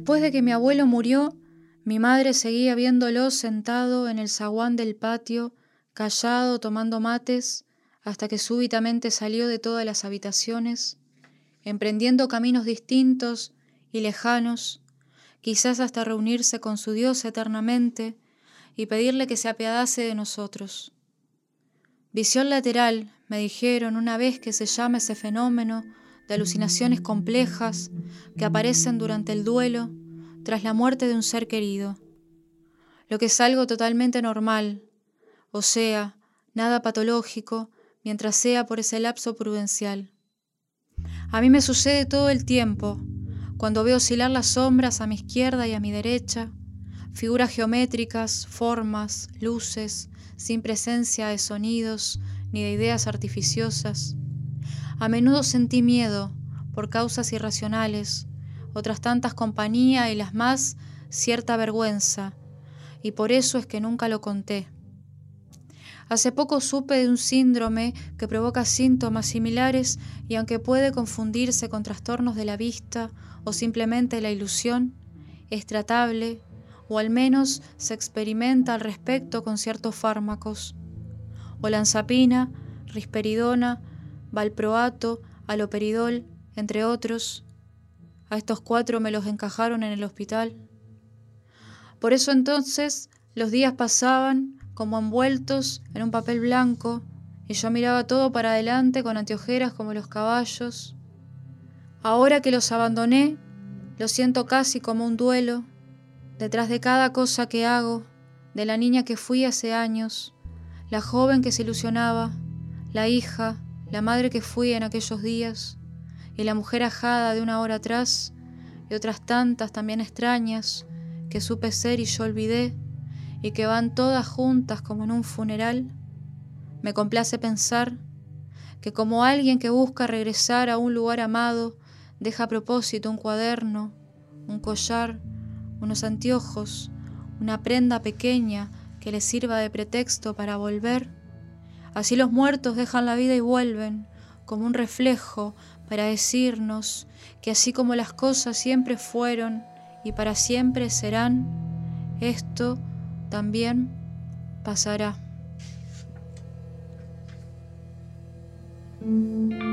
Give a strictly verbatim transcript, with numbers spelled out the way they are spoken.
Después de que mi abuelo murió, mi madre seguía viéndolo sentado en el zaguán del patio, callado, tomando mates, hasta que súbitamente salió de todas las habitaciones, emprendiendo caminos distintos y lejanos, quizás hasta reunirse con su Dios eternamente y pedirle que se apiadase de nosotros. Visión lateral, me dijeron una vez que se llama ese fenómeno de alucinaciones complejas que aparecen durante el duelo tras la muerte de un ser querido, lo que es algo totalmente normal, o sea, nada patológico, mientras sea por ese lapso prudencial. A mí me sucede todo el tiempo, cuando veo oscilar las sombras a mi izquierda y a mi derecha, figuras geométricas, formas, luces, sin presencia de sonidos ni de ideas artificiosas. A menudo sentí miedo por causas irracionales, otras tantas compañía y las más cierta vergüenza, y por eso es que nunca lo conté. Hace poco supe de un síndrome que provoca síntomas similares y aunque puede confundirse con trastornos de la vista o simplemente la ilusión, es tratable o al menos se experimenta al respecto con ciertos fármacos. Olanzapina, risperidona, valproato, haloperidol, entre otros. A estos cuatro me los encajaron en el hospital. Por eso entonces los días pasaban como envueltos en un papel blanco y yo miraba todo para adelante con anteojeras como los caballos. Ahora que los abandoné, lo siento casi como un duelo, detrás de cada cosa que hago, de la niña que fui hace años, la joven que se ilusionaba, la hija, la madre que fui en aquellos días, y la mujer ajada de una hora atrás, y otras tantas también extrañas, que supe ser y yo olvidé, y que van todas juntas como en un funeral. Me complace pensar que como alguien que busca regresar a un lugar amado, deja a propósito un cuaderno, un collar, unos anteojos, una prenda pequeña que les sirva de pretexto para volver. Así los muertos dejan la vida y vuelven, como un reflejo para decirnos que así como las cosas siempre fueron y para siempre serán, esto también pasará.